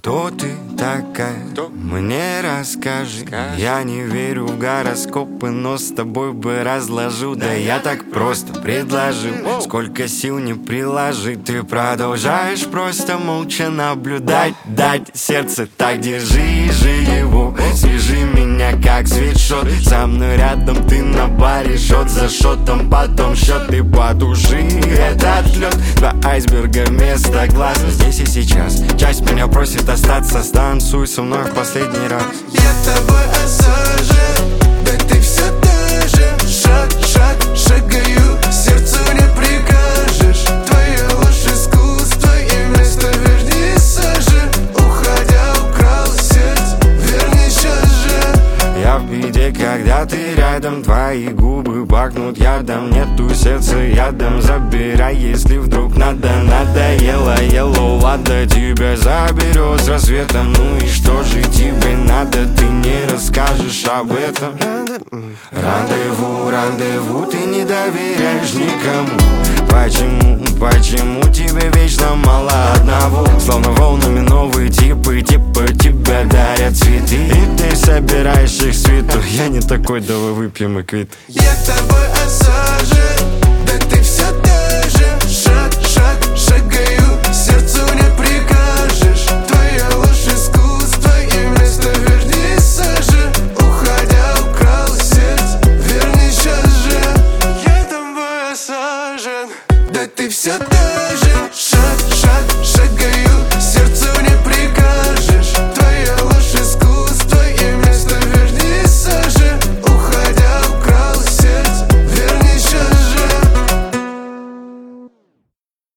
Кто ты такая? Мне расскажи. Я не верю в гороскопы, но с тобой бы разложу. Да я так просто предложил, сколько сил не приложи. Ты продолжаешь просто молча наблюдать. Дать сердце так, держи же его. Свяжи меня как свитшот. Со мной рядом ты на баре, шот за шотом, потом счет. Ты потуши этот лед. Два айсберга вместо глаз. Здесь и сейчас часть меня просит остаться. Станцуй со мной в последний раз. Я тобой осажен, да ты все та же. Шаг, шагаю, сердцу не прикажешь. Твоя ложь искусство, и вместо верни сажи. Уходя украл сердце, верни сейчас же. Я в беде, когда ты рядом. Твои губы пахнут ядом. Нету сердца ядом. Забирай, если вдруг надо. Надоело, ладно, тебя заберет с рассветом. Ну и что же тебе надо? Ты не расскажешь об этом. Рандеву, ты не доверяешь никому. Почему тебе вечно мало одного? Словно волнами новые типа тебя дарят цветы. И ты собираешь их в цвету. Я не такой, давай выпьем и квит. Я тобой осажен.